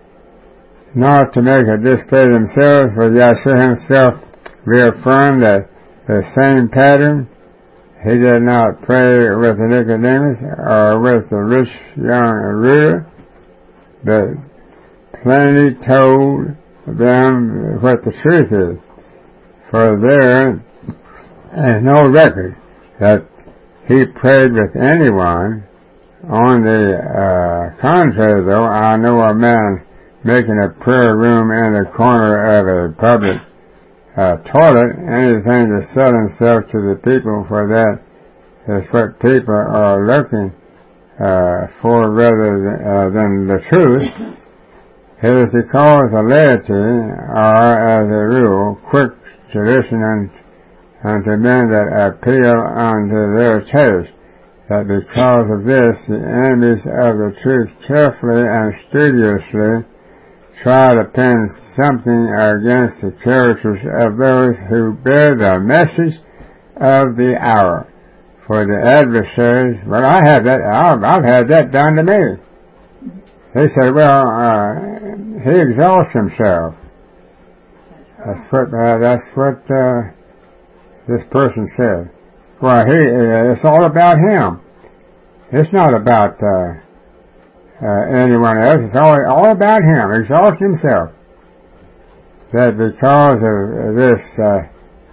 not to make a display themselves, for Yahshua Himself reaffirmed that the same pattern. He did not pray with Nicodemus or with the rich young ruler, but plainly told them what the truth is. For there is no record that He prayed with anyone. On the uh, contrary, though, I know a man making a prayer room in the corner of a public uh, toilet, anything to sell himself to the people, for that is what people are looking uh, for rather than, uh, than the truth. It is because the laity are, as a rule, quick to listen unto men that appeal unto their taste, that because of this the enemies of the truth carefully and studiously try to pin something against the characters of those who bear the message of the hour. For the adversaries, well, I have that, I've, I've had that done to me. They say, well, uh, he exalts himself. That's what, uh, that's what, uh, this person said. Well, he, uh, it's all about him. It's not about, uh, uh, anyone else. It's all, all about him. He exalts himself. That because of this, uh,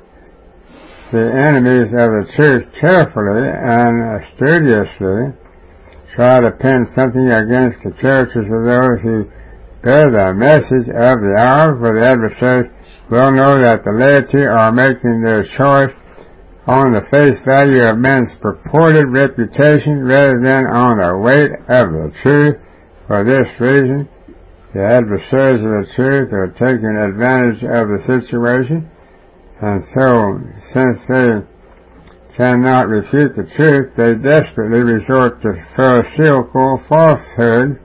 the enemies of the truth carefully and studiously try to pin something against the characters of those who bear the message of the hour, for the adversaries will know that the laity are making their choice on the face value of men's purported reputation rather than on the weight of the truth. For this reason, the adversaries of the truth are taking advantage of the situation, and so, since they cannot refute the truth, they desperately resort to pharisaical falsehood,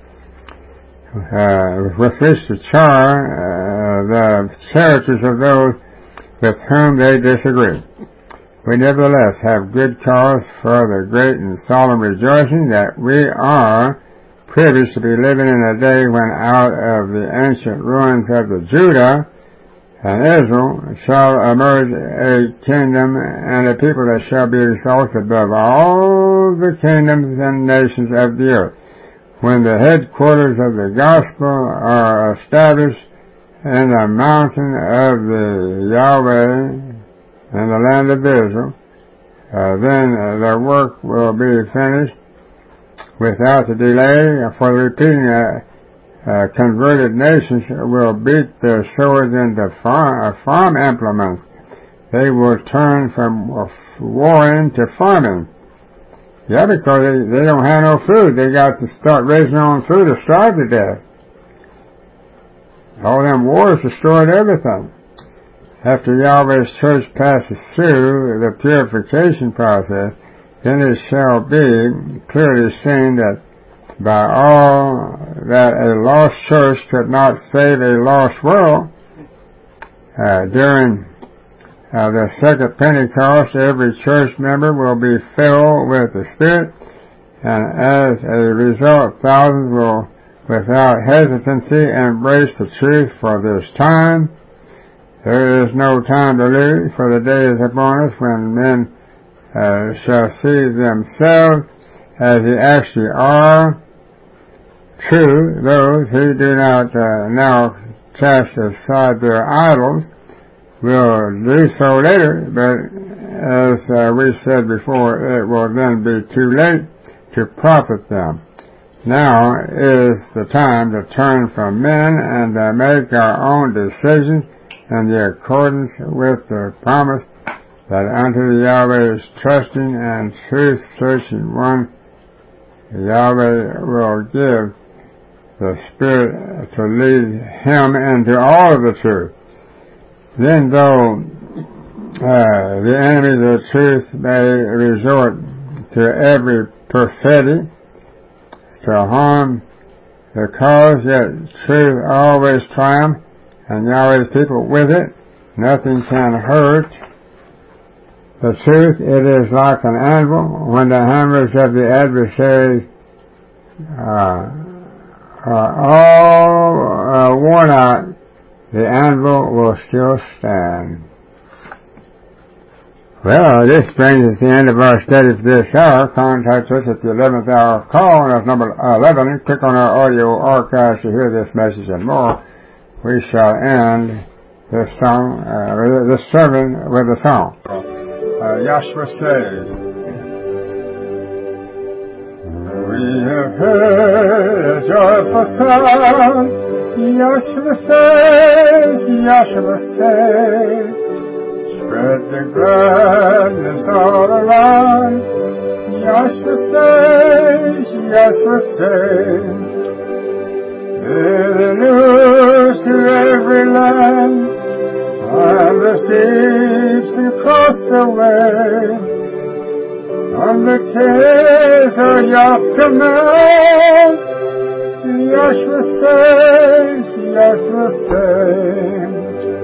uh, with which to char uh, the characters of those with whom they disagree. We nevertheless have good cause for the great and solemn rejoicing that we are privileged to be living in a day when out of the ancient ruins of the Judah and Israel shall emerge a kingdom and a people that shall be exalted above all the kingdoms and nations of the earth. When the headquarters of the gospel are established in the mountain of the Yahweh in the land of Israel, uh, then uh, the work will be finished without the delay, for the repeating uh, Uh, converted nations will beat their swords into farm, uh, farm implements. They will turn from uh, warring to farming. Yeah, because they, they don't have no food. They got to start raising their own food or starve to death. All them wars destroyed everything. After Yahweh's church passes through the purification process, then it shall be clearly seen that by all that a lost church could not save a lost world, uh, during uh, the second Pentecost, every church member will be filled with the Spirit, and as a result, thousands will, without hesitancy, embrace the truth for this time. There is no time to lose, for the day is upon us when men uh, shall see themselves as they actually are. True, those who do not uh, now cast aside their idols will do so later, but as uh, we said before, it will then be too late to profit them. Now is the time to turn from men and to make our own decisions in the accordance with the promise that unto the Yahweh's trusting and truth-searching one, Yahweh will give the Spirit to lead him into all of the truth. Then though uh, the enemies of the truth may resort to every perfidy to harm the cause, yet truth always triumphs, and Yahweh's people with it. Nothing can hurt the truth. It is like an anvil. When the hammers of the adversaries uh, are all uh, worn out, the anvil will still stand. Well, this brings us to the end of our study for this hour. Contact us at the eleventh hour call, and that's number eleven. Click on our audio archives to hear this message and more. We shall end this song, uh, this sermon with a song. Uh, Yahshua says, we have heard a joyful sound. Yahshua says, Yahshua says, spread the gladness all around. Yahshua says, Yahshua says, bear the news to every land, and the steeps and cross the way. On the cares of Yah's command, Yahshua says, Yahshua says,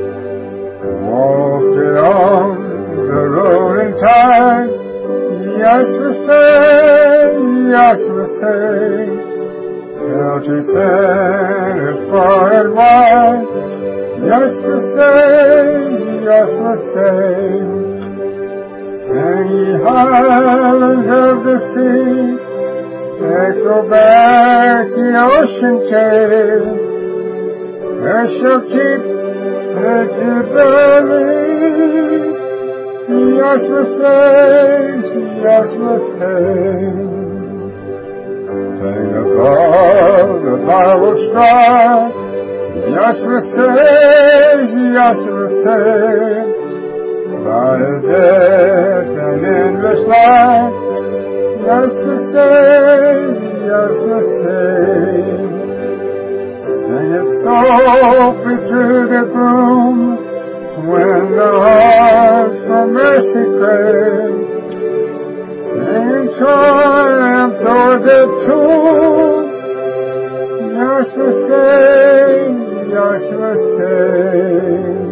wafted on the rolling tide, Yahshua says, Yahshua says, county sinners far and wide, Yahshua says, Yahshua says, sing ye highlands of the sea, echo back the ocean cave, there shall keep the jubilee. Yahshua says, Yahshua says, sing above the Bible strife, Yahshua says, Yahshua says, by his death and endless life, Yahshua says, Yahshua says, sing it softly through the gloom, when the heart for mercy craves, sing in triumph toward the tomb, Yahshua says, Yahshua says,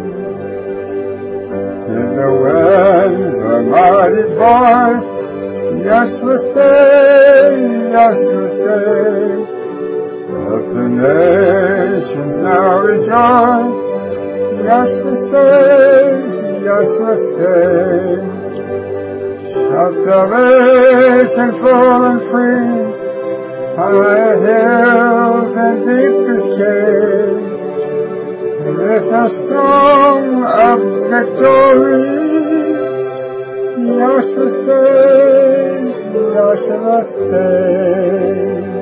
in the winds a mighty voice, Yahshua says, Yahshua says, let the nations now rejoice, Yahshua says, Yahshua says, shout salvation full and free, high hills and deepest caves, this a song of victory. Yahshua says, Yahshua says.